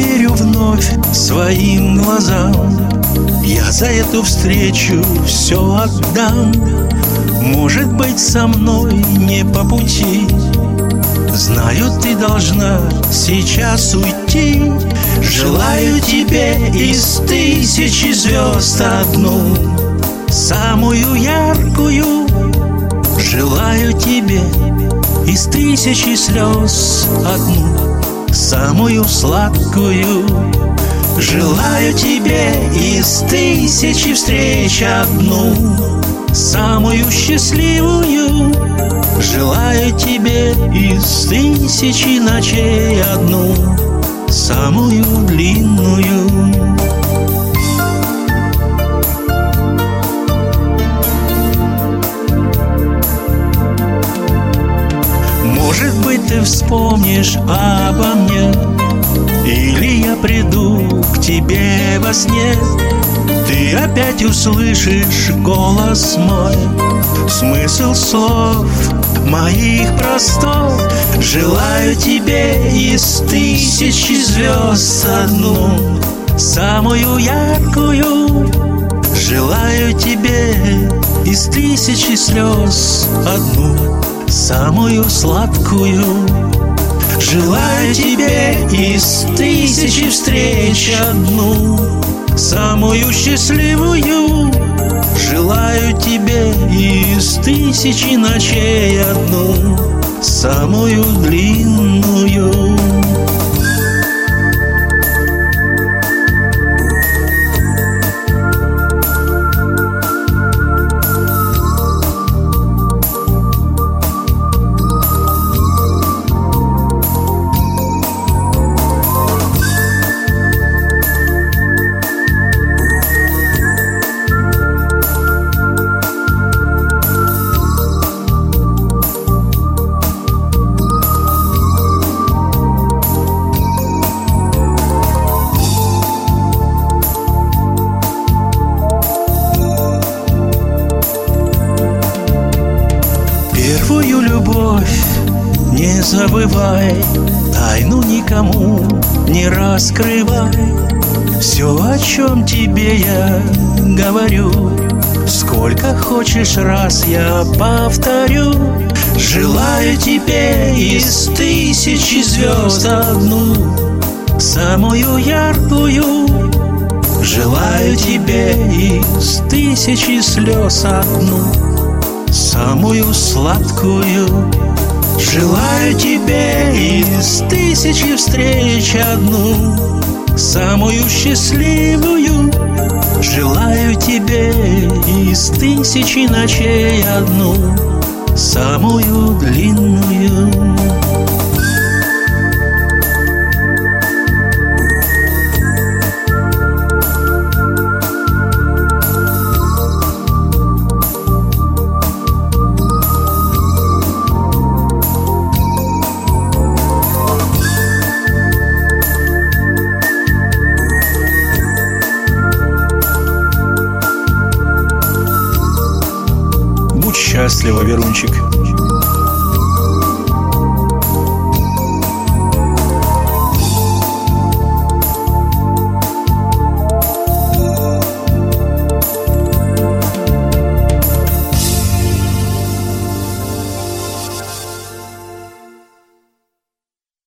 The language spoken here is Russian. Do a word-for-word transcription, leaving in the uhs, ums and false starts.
поверю вновь своим глазам. Я за эту встречу все отдам. Может быть, со мной не по пути. Знаю, ты должна сейчас уйти. Желаю тебе из тысячи звезд одну, самую яркую. Желаю тебе из тысячи слез одну, самую сладкую. Желаю тебе из тысячи встреч одну, самую счастливую. Желаю тебе из тысячи ночей одну, самую длинную. Может быть, ты вспомнишь обо мне, или я приду к тебе во сне. Ты опять услышишь голос мой, смысл слов моих простов. Желаю тебе из тысячи звезд одну, самую яркую. Желаю тебе из тысячи слез одну, самую сладкую. Желаю тебе из тысячи встреч одну, самую счастливую. Желаю тебе из тысячи ночей одну, самую длинную. Первую любовь не забывай, тайну никому не раскрывай. Все, о чем тебе я говорю, сколько хочешь раз я повторю. Желаю тебе из тысячи звезд одну, самую яркую. Желаю тебе из тысячи слез одну, самую сладкую. Желаю тебе из тысячи встреч одну, самую счастливую. Желаю тебе из тысячи ночей одну, самую длинную. Счастлива, Верунчик.